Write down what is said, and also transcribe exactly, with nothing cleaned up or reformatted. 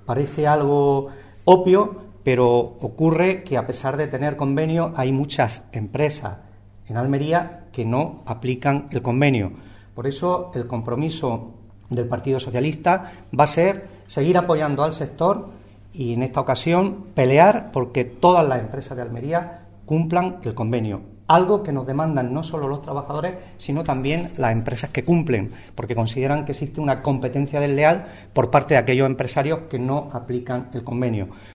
Parece algo obvio, pero ocurre que a pesar de tener convenio hay muchas empresas en Almería que no aplican el convenio. Por eso el compromiso del Partido Socialista va a ser seguir apoyando al sector y en esta ocasión pelear porque todas las empresas de Almería cumplan el convenio. Algo que nos demandan no solo los trabajadores, sino también las empresas que cumplen, porque consideran que existe una competencia desleal por parte de aquellos empresarios que no aplican el convenio.